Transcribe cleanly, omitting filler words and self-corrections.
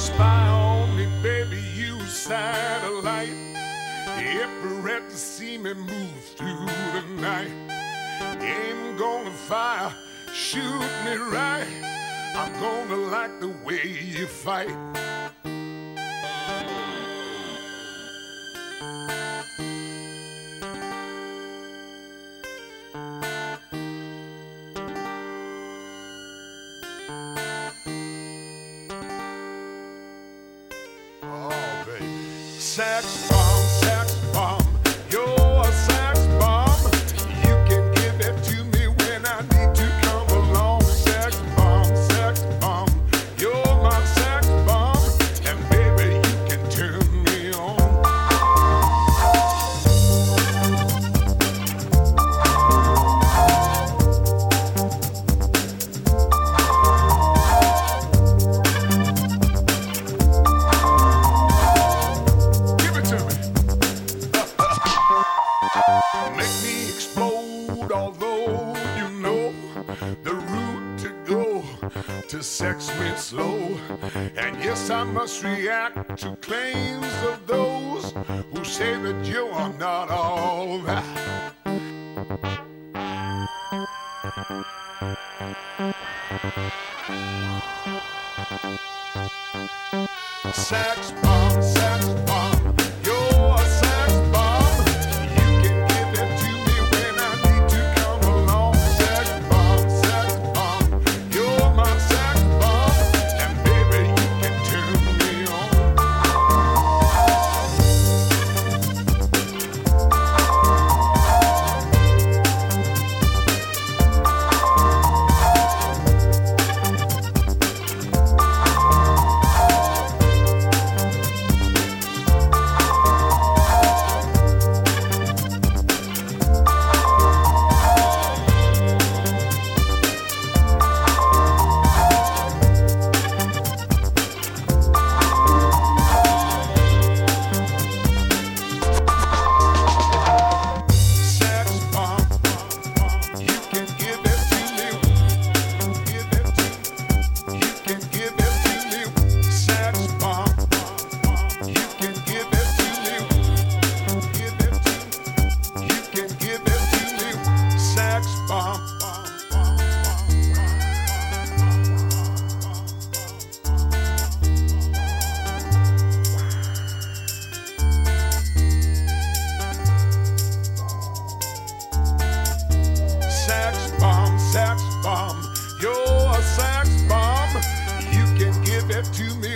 Spy on me, baby, you satellite. Every red to see me move through the night. Ain't gonna fire, shoot me right. I'm gonna like the way you fight. Oh, baby. Sax bomb, you're a sax bomb. You can give it to me when I need to come along. Sax bomb, you're my sax bomb. And baby, you can turn me on. Give it to me. Make me explode, although you know the route to go to sex me slow. And yes, I must react to claims of those who say that you are not all that. Sax bomb, you're a sax bomb. You can give it to me when I need to come along. Sax bomb, you're my sax bomb. And baby, you can turn me on. Sax bomb, you can give it to me. You can give it to me. Sax bomb, you can give it to me. You can give it to me. Sax bomb. Sax bomb, you're a sax bomb. You can give it to me